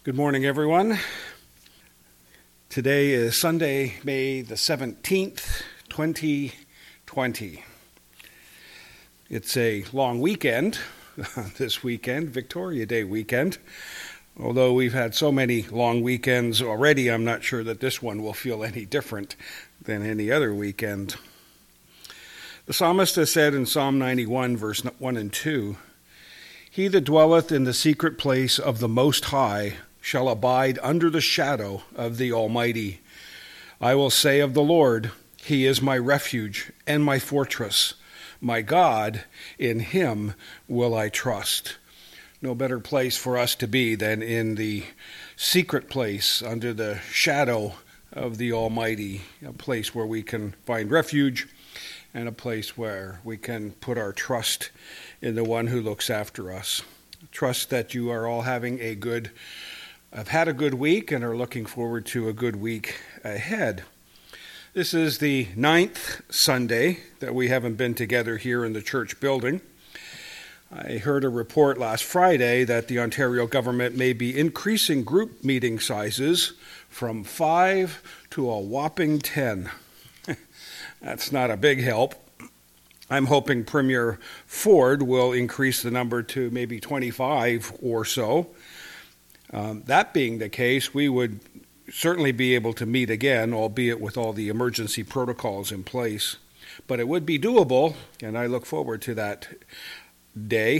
Good morning, everyone. Today is Sunday, May the 17th, 2020. It's a long weekend, this weekend, Victoria Day weekend. Although we've had so many long weekends already, I'm not sure that this one will feel any different than any other weekend. The psalmist has said in Psalm 91, verse 1 and 2, "He that dwelleth in the secret place of the Most High shall abide under the shadow of the Almighty. I will say of the Lord, He is my refuge and my fortress. My God, in Him will I trust." No better place for us to be than in the secret place under the shadow of the Almighty, a place where we can find refuge and a place where we can put our trust in the one who looks after us. Trust that you are all have had a good week and are looking forward to a good week ahead. This is the 9th Sunday that we haven't been together here in the church building. I heard a report last Friday that the Ontario government may be increasing group meeting sizes from 5 to a whopping 10. That's not a big help. I'm hoping Premier Ford will increase the number to maybe 25 or so. That being the case, we would certainly be able to meet again, albeit with all the emergency protocols in place. But it would be doable, and I look forward to that day.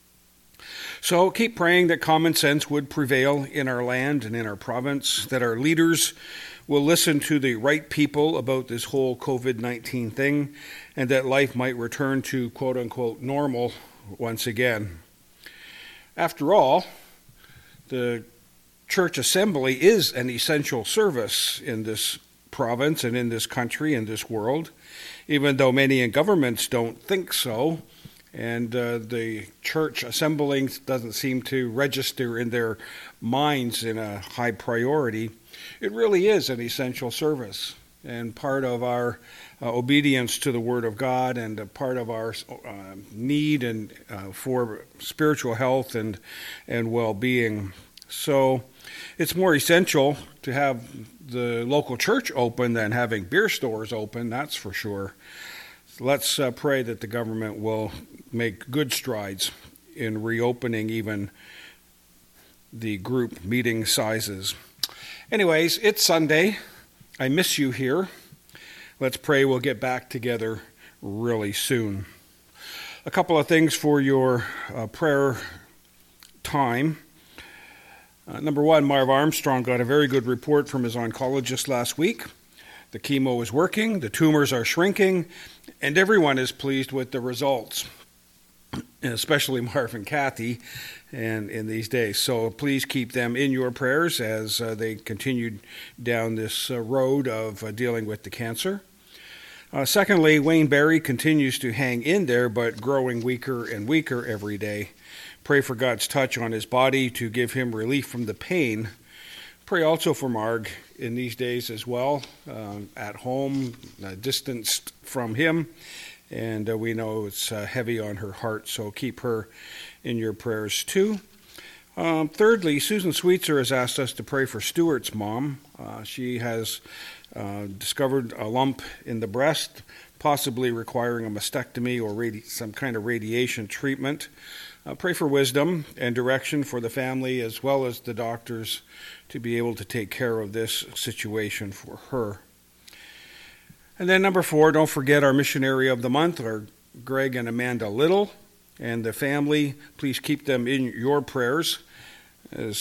So keep praying that common sense would prevail in our land and in our province, that our leaders will listen to the right people about this whole COVID-19 thing, and that life might return to quote-unquote normal once again. After all, the church assembly is an essential service in this province and in this country, in this world, even though many in governments don't think so, and the church assembling doesn't seem to register in their minds in a high priority. It really is an essential service, and part of our obedience to the Word of God, and a part of our need and for spiritual health and well-being. So it's more essential to have the local church open than having beer stores open, that's for sure. So let's pray that the government will make good strides in reopening even the group meeting sizes. Anyways, it's Sunday. I miss you here. Let's pray we'll get back together really soon. A couple of things for your prayer time. Number one, Marv Armstrong got a very good report from his oncologist last week. The chemo is working, the tumors are shrinking, and everyone is pleased with the results, especially Marv and Kathy and in these days. So please keep them in your prayers as they continue down this road of dealing with the cancer. Secondly, Wayne Barry continues to hang in there, but growing weaker and weaker every day. Pray for God's touch on his body to give him relief from the pain. Pray also for Marg in these days as well, at home, distanced from him. And we know it's heavy on her heart, so keep her in your prayers too. Thirdly, Susan Sweetser has asked us to pray for Stuart's mom. She has discovered a lump in the breast, possibly requiring a mastectomy or some kind of radiation treatment. Pray for wisdom and direction for the family as well as the doctors to be able to take care of this situation for her. And then number 4, don't forget our missionary of the month, our Greg and Amanda Little, and the family. Please keep them in your prayers. As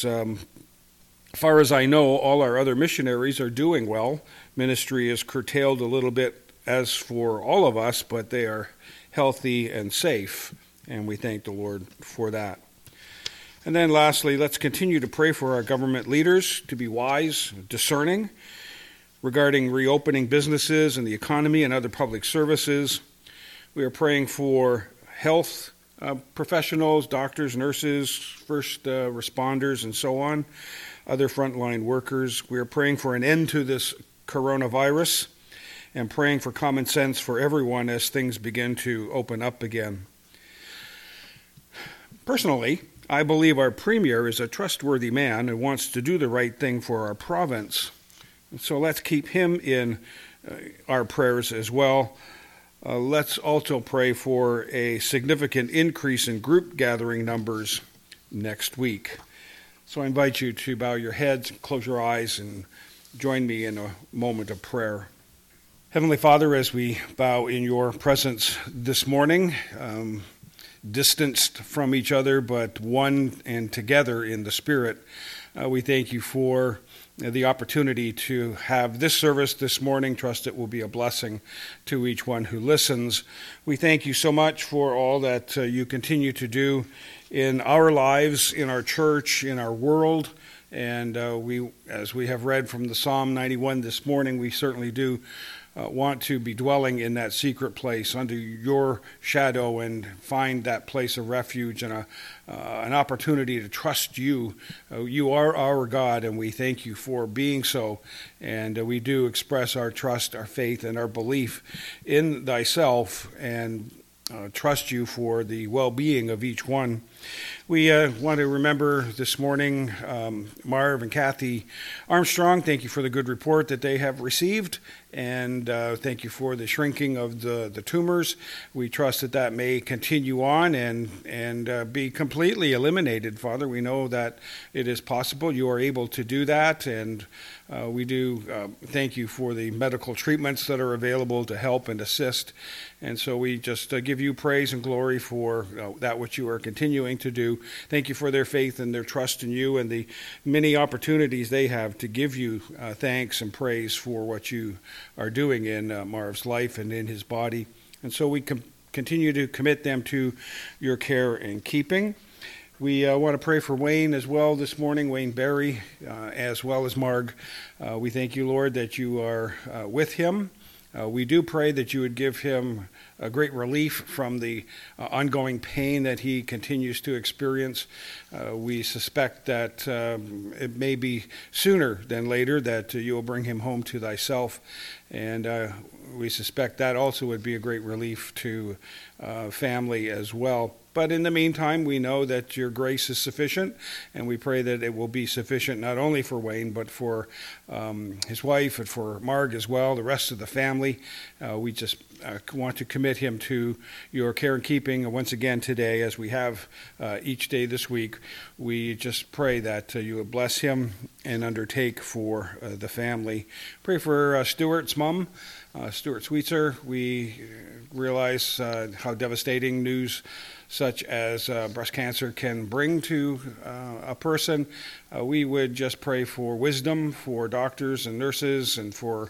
far as I know, all our other missionaries are doing well. Ministry is curtailed a little bit as for all of us, but they are healthy and safe, and we thank the Lord for that. And then lastly, let's continue to pray for our government leaders to be wise, discerning, regarding reopening businesses and the economy and other public services. We are praying for health professionals, doctors, nurses, first responders, and so on, other frontline workers. We are praying for an end to this coronavirus and praying for common sense for everyone as things begin to open up again. Personally, I believe our Premier is a trustworthy man and wants to do the right thing for our province. And so let's keep him in our prayers as well. Let's also pray for a significant increase in group gathering numbers next week. So I invite you to bow your heads, close your eyes, and join me in a moment of prayer. Heavenly Father, as we bow in your presence this morning, distanced from each other, but one and together in the Spirit, we thank you for the opportunity to have this service this morning. Trust it will be a blessing to each one who listens. We thank you so much for all that you continue to do in our lives, in our church, in our world. And we, as we have read from the Psalm 91 this morning, we certainly do want to be dwelling in that secret place under your shadow and find that place of refuge and an opportunity to trust you. You are our God, and we thank you for being so. And we do express our trust, our faith, and our belief in thyself, and trust you for the well-being of each one. We want to remember this morning Marv and Kathy Armstrong. Thank you for the good report that they have received, and thank you for the shrinking of the tumors. We trust that that may continue on and be completely eliminated, Father. We know that it is possible. You are able to do that, and we do thank you for the medical treatments that are available to help and assist. And so we just give you praise and glory for that which you are continuing to do. Thank you for their faith and their trust in you and the many opportunities they have to give you thanks and praise for what you are doing in Marv's life and in his body. And so we continue to commit them to your care and keeping. We want to pray for Wayne as well this morning, Wayne Berry, as well as Marg. We thank you, Lord, that you are with him. We do pray that you would give him a great relief from the ongoing pain that he continues to experience. We suspect that it may be sooner than later that you will bring him home to thyself, and we suspect that also would be a great relief to family as well. But in the meantime, we know that your grace is sufficient, and we pray that it will be sufficient not only for Wayne, but for his wife and for Marg as well, the rest of the family. We just want to commit him to your care and keeping once again today, as we have each day this week. We just pray that you would bless him and undertake for the family. Pray for Stuart's mom, Stuart Sweetser. We realize how devastating news such as breast cancer can bring to a person. We would just pray for wisdom for doctors and nurses and for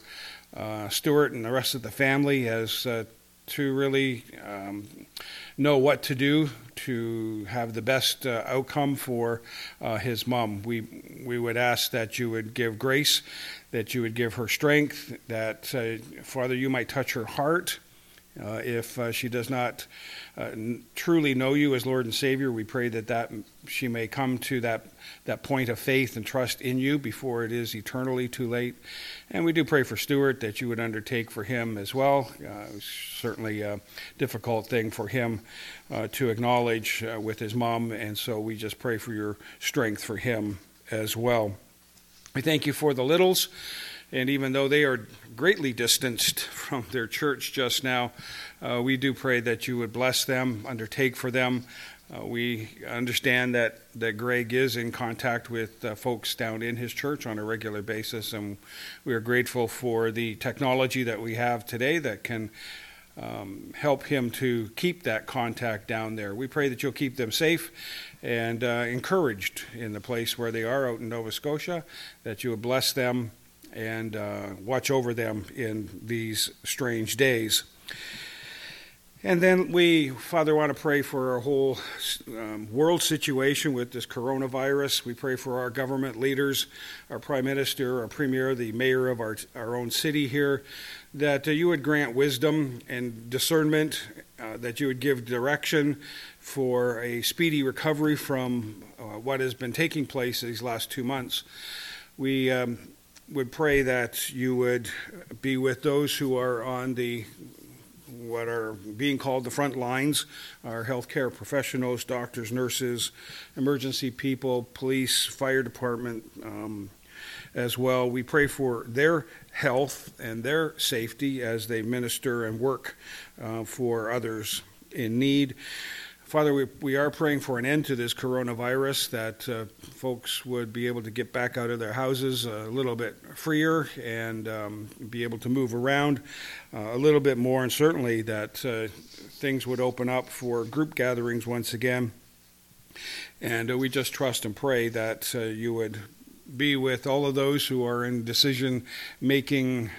Stuart and the rest of the family as to really know what to do to have the best outcome for his mom. We would ask that you would give grace, that you would give her strength, that, Father, you might touch her heart. If she does not truly know you as Lord and Savior, we pray that she may come to that point of faith and trust in you before it is eternally too late. And we do pray for Stuart that you would undertake for him as well. Certainly a difficult thing for him to acknowledge with his mom, and so we just pray for your strength for him as well. We thank you for the Littles. And even though they are greatly distanced from their church just now, we do pray that you would bless them, undertake for them. We understand that Greg is in contact with folks down in his church on a regular basis, and we are grateful for the technology that we have today that can help him to keep that contact down there. We pray that you'll keep them safe and encouraged in the place where they are out in Nova Scotia, that you would bless them and watch over them in these strange days. And then we, Father, want to pray for our whole world situation with this coronavirus. We pray for our government leaders, our Prime Minister, our Premier, the Mayor of our own city here, that you would grant wisdom and discernment, that you would give direction for a speedy recovery from what has been taking place these last 2 months. We would pray that you would be with those who are on the what are being called the front lines, our healthcare professionals, doctors, nurses, emergency people, police, fire department as well. We pray for their health and their safety as they minister and work for others in need. Father, we are praying for an end to this coronavirus, that folks would be able to get back out of their houses a little bit freer and be able to move around a little bit more, and certainly that things would open up for group gatherings once again. And we just trust and pray that you would be with all of those who are in decision-making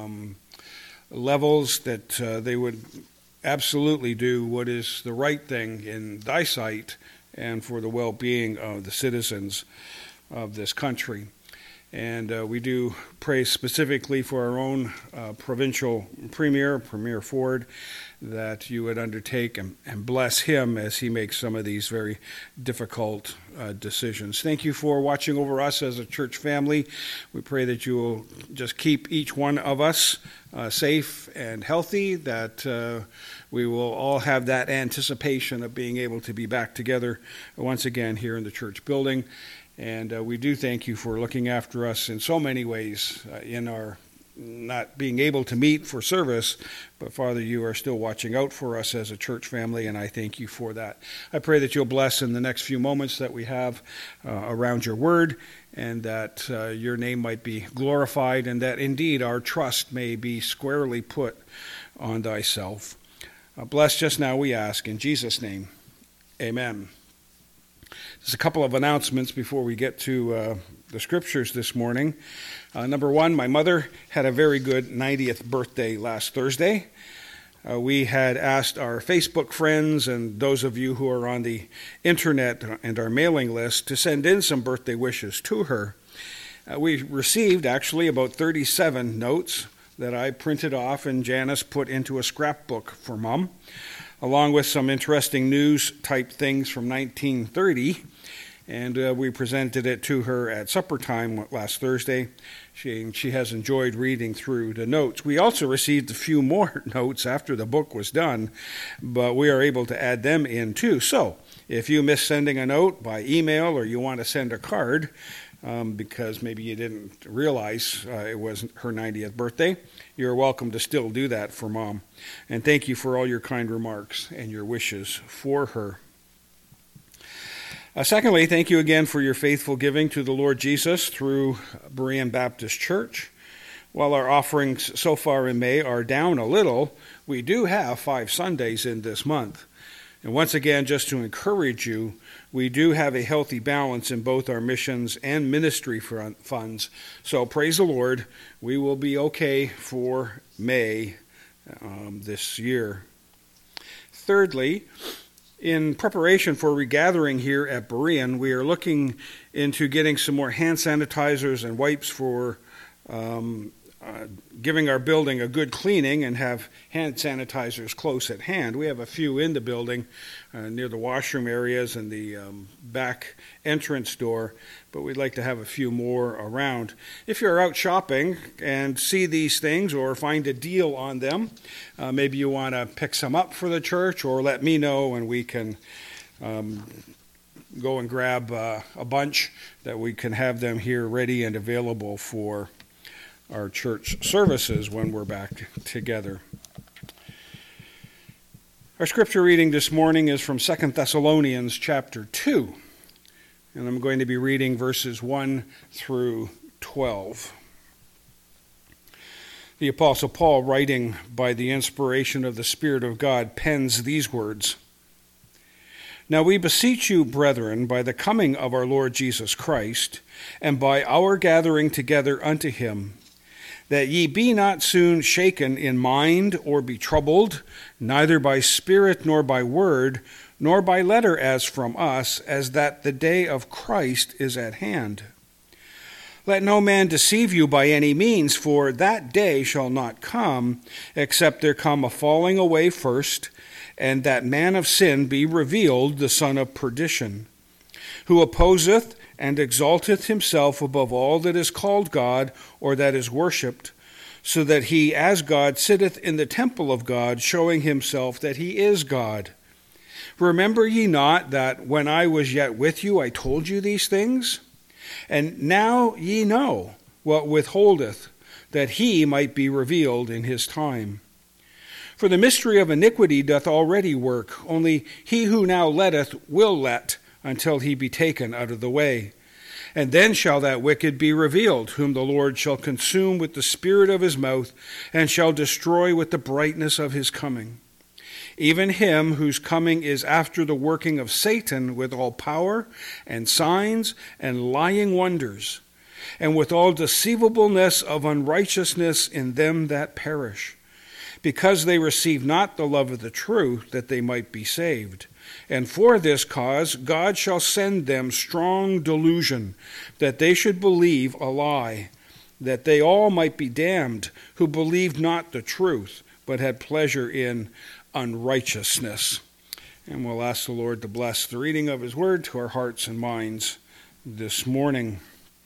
levels, that they would absolutely do what is the right thing in thy sight and for the well-being of the citizens of this country. And we do pray specifically for our own provincial Premier Ford, that you would undertake and bless him as he makes some of these very difficult decisions. Thank you for watching over us as a church family. We pray that you will just keep each one of us safe and healthy, that we will all have that anticipation of being able to be back together once again here in the church building. And we do thank you for looking after us in so many ways in our not being able to meet for service, but Father, you are still watching out for us as a church family, and I thank you for that. I pray that you'll bless in the next few moments that we have around your word, and that your name might be glorified, and that indeed our trust may be squarely put on thyself. Bless just now, we ask, in Jesus' name, amen. There's a couple of announcements before we get to the scriptures this morning. Number one, my mother had a very good 90th birthday last Thursday. We had asked our Facebook friends and those of you who are on the internet and our mailing list to send in some birthday wishes to her. We received actually about 37 notes that I printed off and Janice put into a scrapbook for Mom, along with some interesting news type things from 1930. And we presented it to her at supper time last Thursday. She has enjoyed reading through the notes. We also received a few more notes after the book was done, but we are able to add them in too. So if you miss sending a note by email, or you want to send a card because maybe you didn't realize it was her 90th birthday, you're welcome to still do that for Mom. And thank you for all your kind remarks and your wishes for her. Secondly, thank you again for your faithful giving to the Lord Jesus through Berean Baptist Church. While our offerings so far in May are down a little, we do have 5 Sundays in this month. And once again, just to encourage you, we do have a healthy balance in both our missions and ministry funds. So praise the Lord, we will be okay for May this year. Thirdly, in preparation for regathering here at Berean, we are looking into getting some more hand sanitizers and wipes for giving our building a good cleaning and have hand sanitizers close at hand. We have a few in the building near the washroom areas and the back entrance door, but we'd like to have a few more around. If you're out shopping and see these things or find a deal on them, maybe you want to pick some up for the church, or let me know and we can go and grab a bunch that we can have them here ready and available for our church services when we're back together. Our scripture reading this morning is from 2 Thessalonians chapter 2, and I'm going to be reading verses 1 through 12. The Apostle Paul, writing by the inspiration of the Spirit of God, pens these words: "Now we beseech you, brethren, by the coming of our Lord Jesus Christ, and by our gathering together unto him, that ye be not soon shaken in mind, or be troubled, neither by spirit, nor by word, nor by letter as from us, as that the day of Christ is at hand. Let no man deceive you by any means, for that day shall not come, except there come a falling away first, and that man of sin be revealed, the son of perdition, who opposeth and exalteth himself above all that is called God, or that is worshipped, so that he, as God, sitteth in the temple of God, showing himself that he is God. Remember ye not that when I was yet with you, I told you these things? And now ye know what withholdeth, that he might be revealed in his time. For the mystery of iniquity doth already work, only he who now letteth will let, until he be taken out of the way. And then shall that wicked be revealed, whom the Lord shall consume with the spirit of his mouth, and shall destroy with the brightness of his coming. Even him whose coming is after the working of Satan with all power and signs and lying wonders, and with all deceivableness of unrighteousness in them that perish, because they receive not the love of the truth, that they might be saved. And for this cause God shall send them strong delusion, that they should believe a lie, that they all might be damned, who believed not the truth, but had pleasure in unrighteousness. And we'll ask the Lord to bless the reading of his word to our hearts and minds this morning.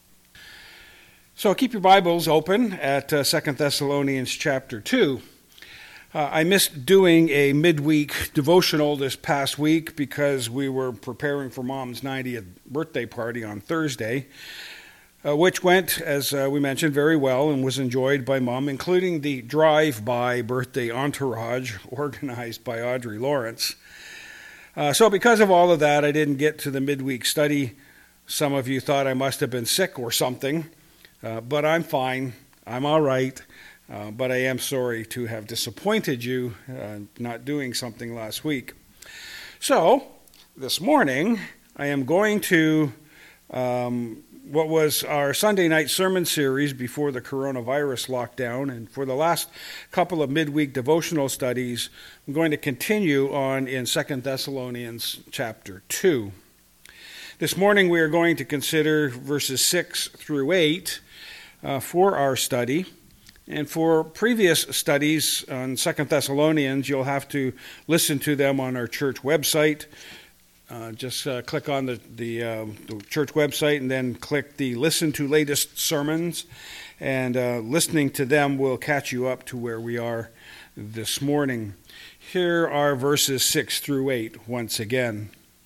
So keep your Bibles open at 2 Thessalonians chapter 2. I missed doing a midweek devotional this past week because we were preparing for Mom's 90th birthday party on Thursday, which went, as we mentioned, very well and was enjoyed by Mom, including the drive-by birthday entourage organized by Audrey Lawrence. So because of all of that, I didn't get to the midweek study. Some of you thought I must have been sick or something, but I'm fine. I'm all right. But I am sorry to have disappointed you not doing something last week. So, this morning, I am going to what was our Sunday night sermon series before the coronavirus lockdown, and for the last couple of midweek devotional studies, I'm going to continue on in 2 Thessalonians chapter 2. This morning we are going to consider verses 6 through 8 for our study. And for previous studies on 2 Thessalonians, you'll have to listen to them on our church website. Just click on the church website and then click the Listen to Latest Sermons. And listening to them will catch you up to where we are this morning. Here are verses 6 through 8 once again.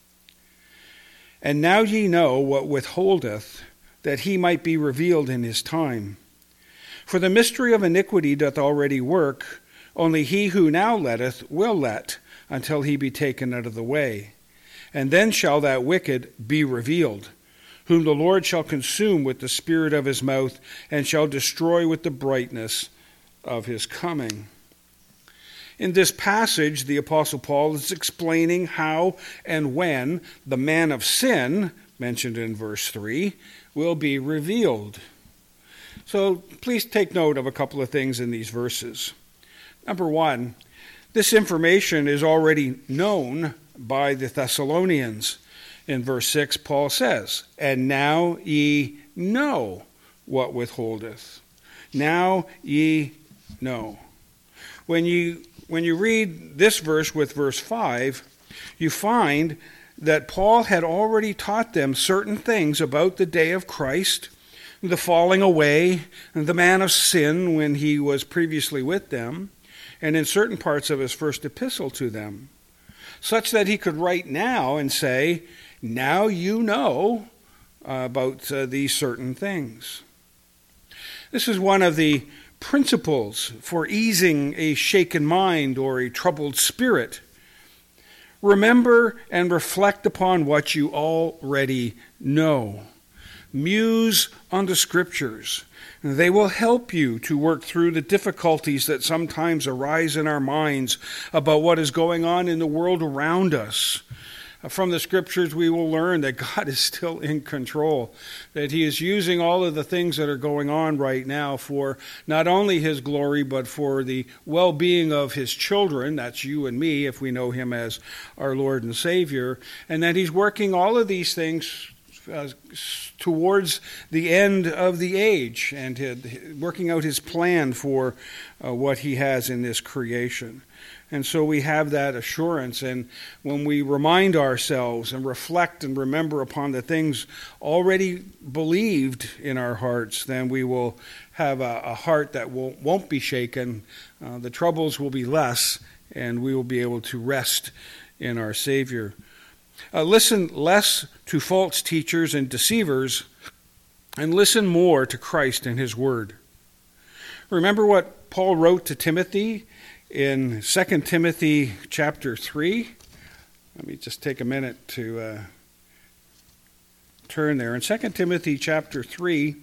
And now ye know what withholdeth, that he might be revealed in his time. For the mystery of iniquity doth already work, only he who now letteth will let, until he be taken out of the way. And then shall that wicked be revealed, whom the Lord shall consume with the spirit of his mouth, and shall destroy with the brightness of his coming. In this passage, the Apostle Paul is explaining how and when the man of sin, mentioned in verse 3, will be revealed. So please take note of a couple of things in these verses. Number one, this information is already known by the Thessalonians. In verse 6, Paul says, and now ye know what withholdeth. Now ye know. When you read this verse with verse 5, you find that Paul had already taught them certain things about the day of Christ, the falling away, the man of sin when he was previously with them, and in certain parts of his first epistle to them, such that he could write now and say, now you know about these certain things. This is one of the principles for easing a shaken mind or a troubled spirit. Remember and reflect upon what you already know. Muse on the Scriptures. They will help you to work through the difficulties that sometimes arise in our minds about what is going on in the world around us. From the Scriptures, we will learn that God is still in control, that He is using all of the things that are going on right now for not only His glory, but for the well-being of His children, that's you and me, if we know Him as our Lord and Savior, and that He's working all of these things towards the end of the age and working out His plan for what He has in this creation. And so we have that assurance. And when we remind ourselves and reflect and remember upon the things already believed in our hearts, then we will have a heart that won't be shaken. The troubles will be less, and we will be able to rest in our Savior. Listen less to false teachers and deceivers, and listen more to Christ and his word. Remember what Paul wrote to Timothy in 2 Timothy chapter 3. Let me just take a minute to turn there. In 2 Timothy chapter 3,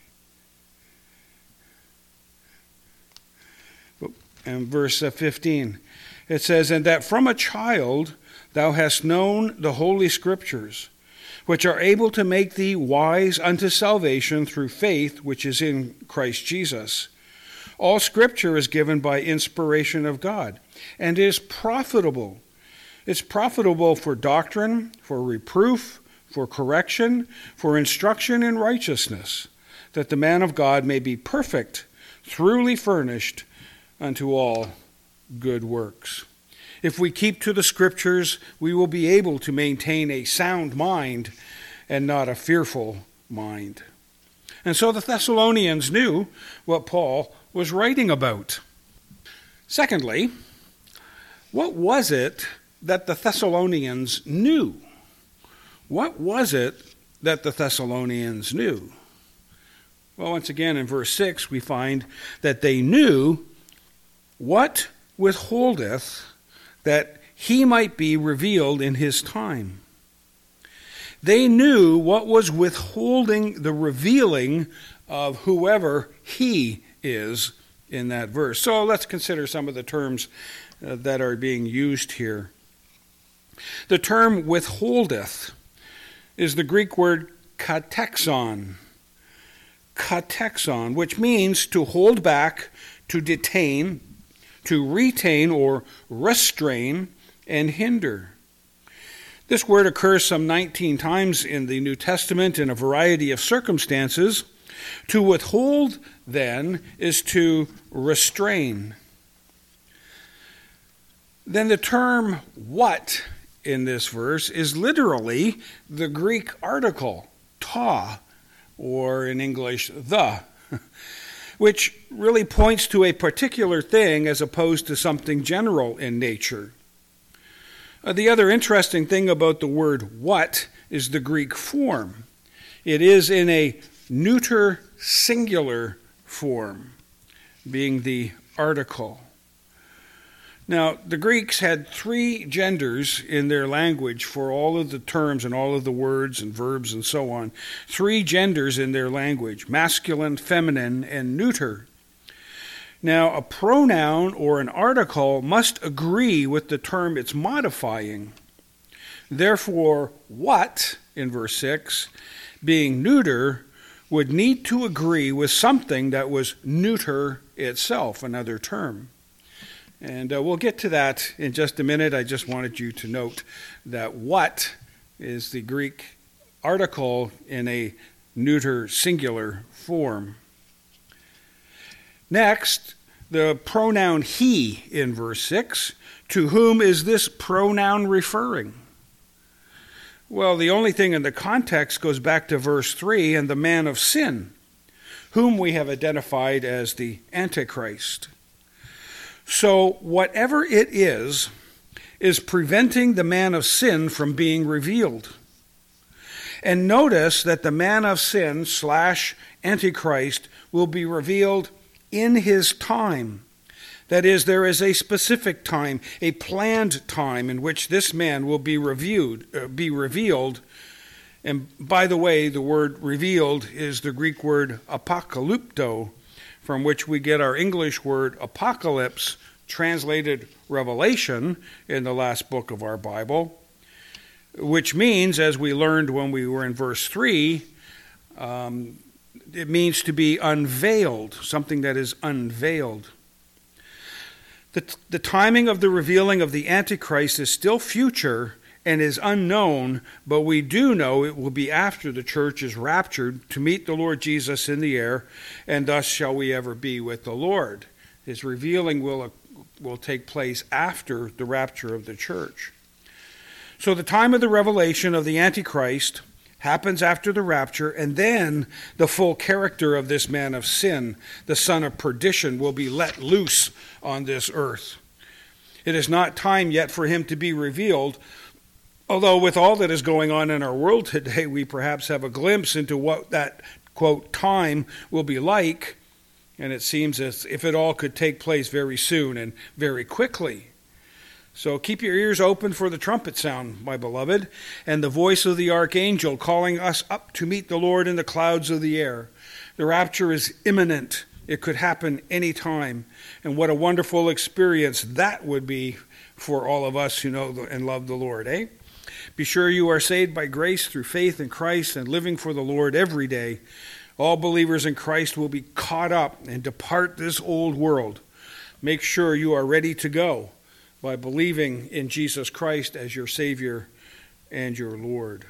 and verse 15, it says, "And that from a child thou hast known the holy scriptures, which are able to make thee wise unto salvation through faith which is in Christ Jesus. All scripture is given by inspiration of God, and is profitable. It's profitable for doctrine, for reproof, for correction, for instruction in righteousness, that the man of God may be perfect, truly furnished unto all good works." If we keep to the scriptures, we will be able to maintain a sound mind and not a fearful mind. And so the Thessalonians knew what Paul was writing about. Secondly, what was it that the Thessalonians knew? What was it that the Thessalonians knew? Well, once again, in verse 6, we find that they knew what withholdeth that he might be revealed in his time. They knew what was withholding the revealing of whoever he is in that verse. So let's consider some of the terms that are being used here. The term withholdeth is the Greek word katexon. Katexon, which means to hold back, to detain, to retain or restrain and hinder. This word occurs some 19 times in the New Testament in a variety of circumstances. To withhold, then, is to restrain. Then the term what in this verse is literally the Greek article, ta, or in English, the, which really points to a particular thing as opposed to something general in nature. The other interesting thing about the word what is the Greek form. It is in a neuter singular form, being the article. Now, the Greeks had 3 genders in their language for all of the terms and all of the words and verbs and so on. 3 genders in their language: masculine, feminine, and neuter. Now, a pronoun or an article must agree with the term it's modifying. Therefore, what, in verse 6, being neuter, would need to agree with something that was neuter itself, another term. And we'll get to that in just a minute. I just wanted you to note that what is the Greek article in a neuter singular form. Next, the pronoun he in verse 6. To whom is this pronoun referring? Well, the only thing in the context goes back to verse 3 and the man of sin, whom we have identified as the Antichrist. So whatever it is preventing the man of sin from being revealed. And notice that the man of sin / Antichrist will be revealed in his time. That is, there is a specific time, a planned time in which this man will be revealed. And by the way, the word revealed is the Greek word apokalypto, from which we get our English word apocalypse, translated revelation in the last book of our Bible, which means, as we learned when we were in verse 3, it means to be unveiled, something that is unveiled. The timing of the revealing of the Antichrist is still future and is unknown, but we do know it will be after the church is raptured to meet the Lord Jesus in the air, and thus shall we ever be with the Lord. His revealing will will take place after the rapture of the church. So the time of the revelation of the Antichrist happens after the rapture, and then the full character of this man of sin, the son of perdition, will be let loose on this earth. It is not time yet for him to be revealed, although with all that is going on in our world today, we perhaps have a glimpse into what that, quote, time will be like, and it seems as if it all could take place very soon and very quickly. So keep your ears open for the trumpet sound, my beloved, and the voice of the archangel calling us up to meet the Lord in the clouds of the air. The rapture is imminent. It could happen any time. And what a wonderful experience that would be for all of us who know and love the Lord, eh? Be sure you are saved by grace through faith in Christ and living for the Lord every day. All believers in Christ will be caught up and depart this old world. Make sure you are ready to go by believing in Jesus Christ as your Savior and your Lord.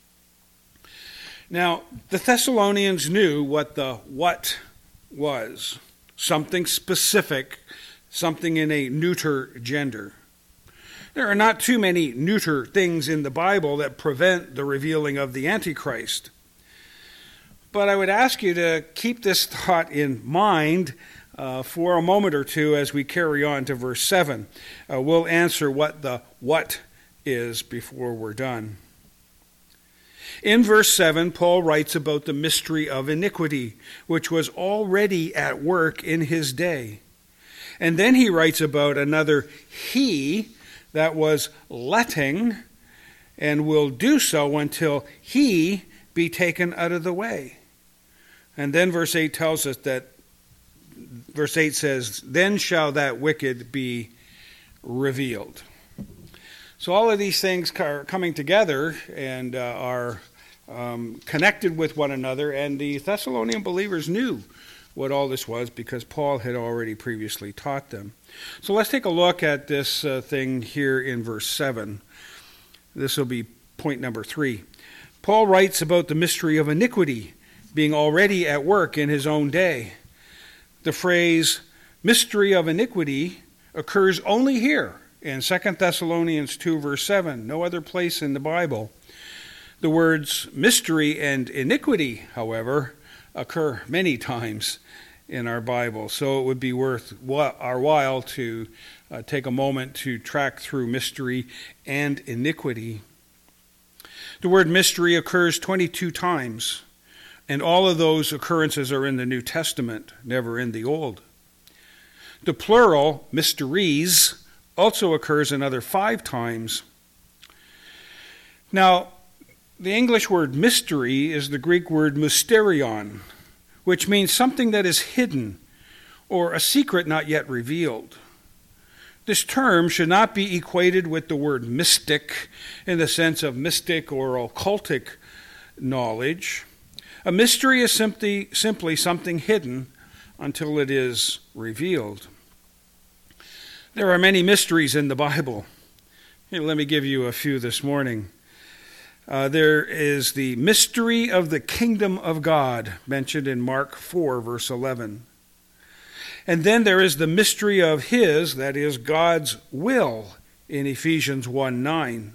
Now, the Thessalonians knew what the what was. Something specific, something in a neuter gender. There are not too many neuter things in the Bible that prevent the revealing of the Antichrist. But I would ask you to keep this thought in mind for a moment or two as we carry on to verse 7. We'll answer what the what is before we're done. In verse 7, Paul writes about the mystery of iniquity, which was already at work in his day. And then he writes about another he that was letting and will do so until he be taken out of the way. And then verse 8 tells us that verse 8 says, then shall that wicked be revealed. So all of these things are coming together and are connected with one another, and the Thessalonian believers knew what all this was because Paul had already previously taught them. So let's take a look at this thing here in verse 7. This will be point number 3. Paul writes about the mystery of iniquity being already at work in his own day. The phrase mystery of iniquity occurs only here in 2 Thessalonians 2 verse 7, no other place in the Bible. The words mystery and iniquity, however, occur many times in our Bible, so it would be worth our while to take a moment to track through mystery and iniquity. The word mystery occurs 22 times. And all of those occurrences are in the New Testament, never in the Old. The plural, mysteries, also occurs another 5 times. Now, the English word mystery is the Greek word mysterion, which means something that is hidden or a secret not yet revealed. This term should not be equated with the word mystic in the sense of mystic or occultic knowledge. A mystery is simply something hidden until it is revealed. There are many mysteries in the Bible. Here, let me give you a few this morning. There is the mystery of the kingdom of God, mentioned in Mark 4, verse 11. And then there is the mystery of his, that is, God's will, in Ephesians 1:9.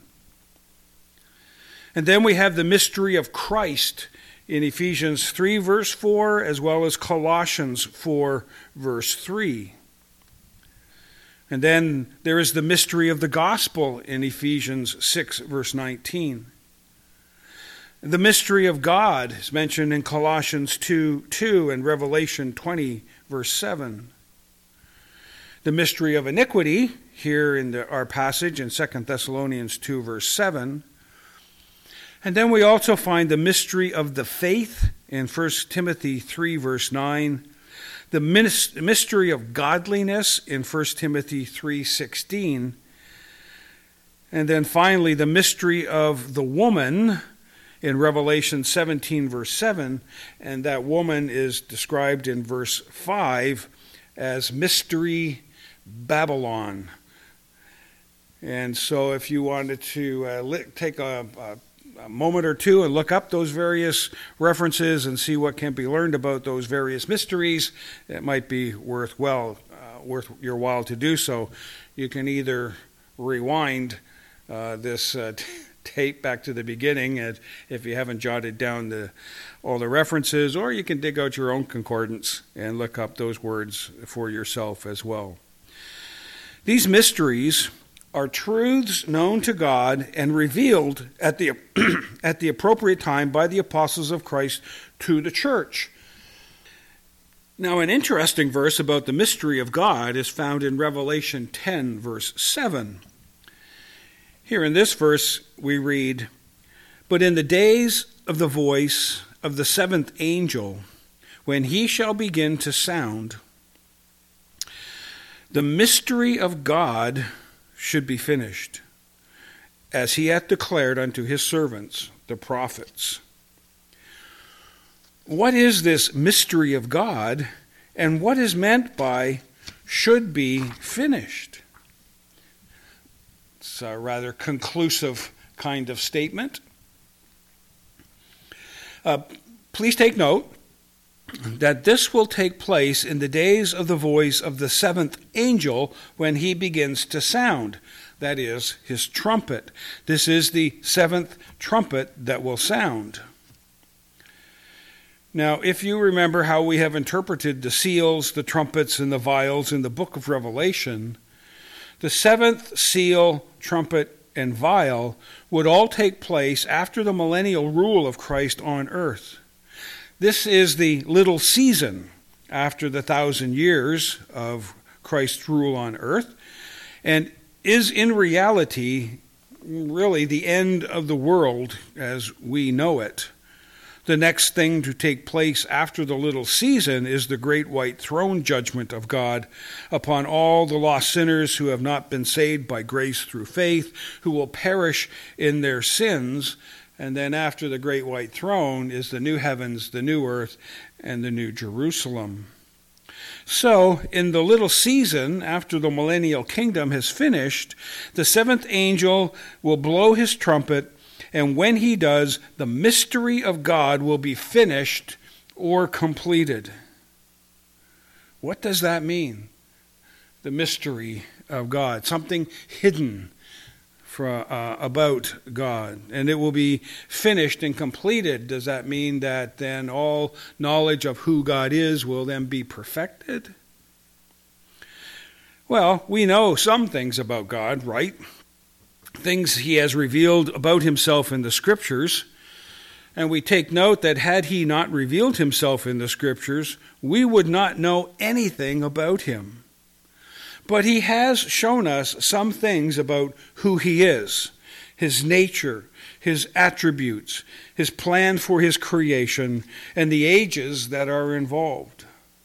And then we have the mystery of Christ in Ephesians 3, verse 4, as well as Colossians 4, verse 3. And then there is the mystery of the gospel in Ephesians 6, verse 19. The mystery of God is mentioned in Colossians 2:2 and Revelation 20, verse 7. The mystery of iniquity, here in our passage in 2 Thessalonians 2, verse 7. And then we also find the mystery of the faith in 1 Timothy 3, verse 9. The mystery of godliness in 1 Timothy 3:16. And then finally, the mystery of the woman in Revelation 17, verse 7. And that woman is described in verse 5 as Mystery Babylon. And so if you wanted to take a moment or two and look up those various references and see what can be learned about those various mysteries, it might be worthwhile worth your while to do so, you can either rewind this tape back to the beginning, and if you haven't jotted down all the references, or you can dig out your own concordance and look up those words for yourself as well. These mysteries are truths known to God and revealed at the at the appropriate time by the apostles of Christ to the church. Now, an interesting verse about the mystery of God is found in Revelation 10, verse 7. Here in this verse we read, "But in the days of the voice of the seventh angel, when he shall begin to sound, the mystery of God should be finished, as he hath declared unto his servants, the prophets." What is this mystery of God, and what is meant by should be finished? It's a rather conclusive kind of statement. Please take note that this will take place in the days of the voice of the seventh angel when he begins to sound, that is, his trumpet. This is the seventh trumpet that will sound. Now, if you remember how we have interpreted the seals, the trumpets, and the vials in the book of Revelation, the seventh seal, trumpet, and vial would all take place after the millennial rule of Christ on earth. This is the little season after the 1,000 years of Christ's rule on earth, and is in reality really the end of the world as we know it. The next thing to take place after the little season is the great white throne judgment of God upon all the lost sinners who have not been saved by grace through faith, who will perish in their sins. And then after the great white throne is the new heavens, the new earth, and the new Jerusalem. So, in the little season after the millennial kingdom has finished, the seventh angel will blow his trumpet, and when he does, the mystery of God will be finished or completed. What does that mean? The mystery of God, something hidden about God, and it will be finished and completed. Does that mean that then all knowledge of who God is will then be perfected? Well, we know some things about God, right? Things he has revealed about himself in the Scriptures, and we take note that had he not revealed himself in the Scriptures, we would not know anything about him. But he has shown us some things about who he is, his nature, his attributes, his plan for his creation, and the ages that are involved.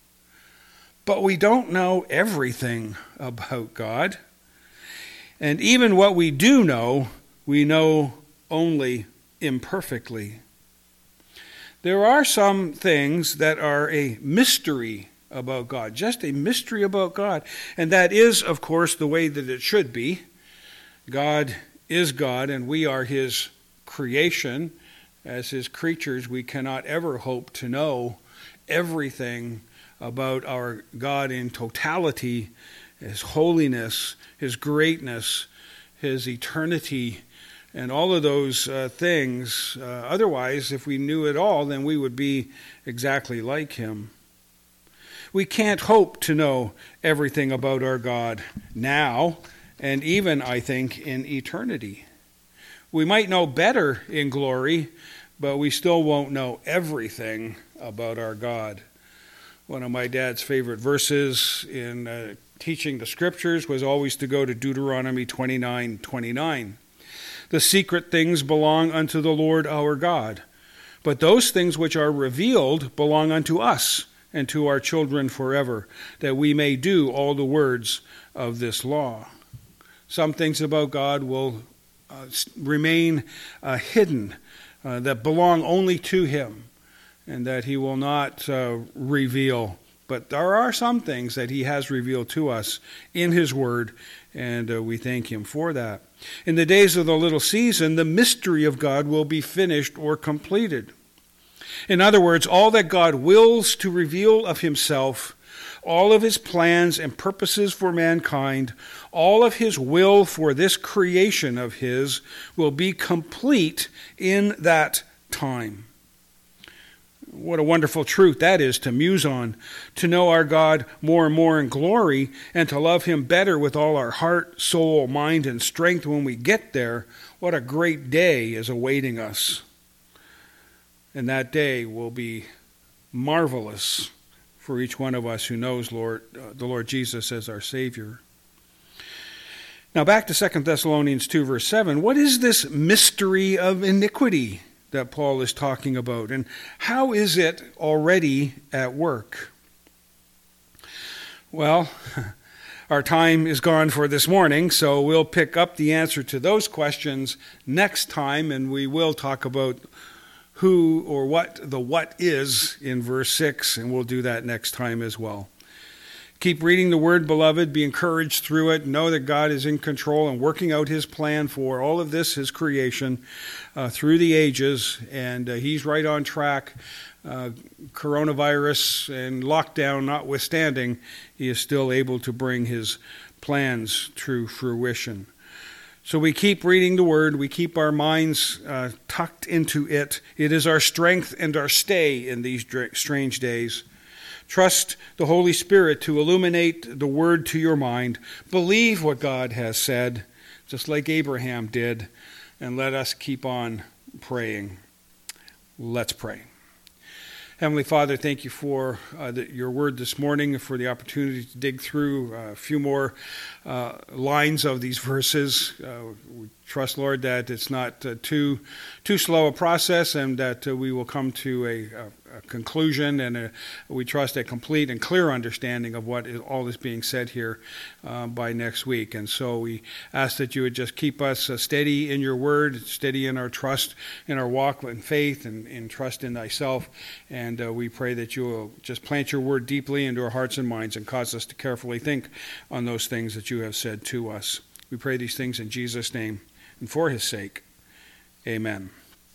But we don't know everything about God. And even what we do know, we know only imperfectly. There are some things that are a mystery about God, just a mystery about God. And that is, of course, the way that it should be. God is God, and we are his creation. As his creatures, we cannot ever hope to know everything about our God in totality, his holiness, his greatness, his eternity, and all of those things. Otherwise, if we knew it all, then we would be exactly like him. We can't hope to know everything about our God now, and even, I think, in eternity. We might know better in glory, but we still won't know everything about our God. One of my dad's favorite verses in teaching the Scriptures was always to go to Deuteronomy 29:29. The secret things belong unto the Lord our God, but those things which are revealed belong unto us and to our children forever, that we may do all the words of this law. Some things about God will remain hidden, that belong only to him, and that he will not reveal. But there are some things that he has revealed to us in his word, and we thank him for that. In the days of the little season, the mystery of God will be finished or completed. In other words, all that God wills to reveal of himself, all of his plans and purposes for mankind, all of his will for this creation of his will be complete in that time. What a wonderful truth that is to muse on, to know our God more and more in glory, and to love him better with all our heart, soul, mind, and strength when we get there. What a great day is awaiting us. And that day will be marvelous for each one of us who knows the Lord Jesus as our Savior. Now back to 2 Thessalonians 2, verse 7. What is this mystery of iniquity that Paul is talking about, and how is it already at work? Well, our time is gone for this morning, so we'll pick up the answer to those questions next time, and we will talk about who or what the what is in verse 6, and we'll do that next time as well. Keep reading the Word, beloved. Be encouraged through it. Know that God is in control and working out his plan for all of this, his creation, through the ages. And he's right on track. Coronavirus and lockdown notwithstanding, he is still able to bring his plans to fruition. So we keep reading the Word. We keep our minds tucked into it. It is our strength and our stay in these strange days. Trust the Holy Spirit to illuminate the Word to your mind. Believe what God has said, just like Abraham did, and let us keep on praying. Let's pray. Heavenly Father, thank you for your word this morning, for the opportunity to dig through a few more lines of these verses. We trust, Lord, that it's not too slow a process, and that we will come to a conclusion, and we trust a complete and clear understanding of what all is being said here by next week. And so we ask that you would just keep us steady in your word, steady in our trust, in our walk in faith, and in trust in thyself. And we pray that you will just plant your word deeply into our hearts and minds and cause us to carefully think on those things that you have said to us. We pray these things in Jesus' name and for his sake. Amen.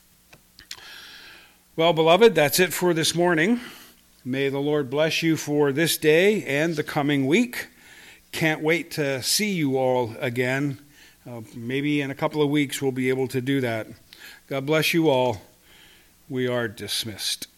Well, beloved, that's it for this morning. May the Lord bless you for this day and the coming week. Can't wait to see you all again. Maybe in a couple of weeks we'll be able to do that. God bless you all. We are dismissed.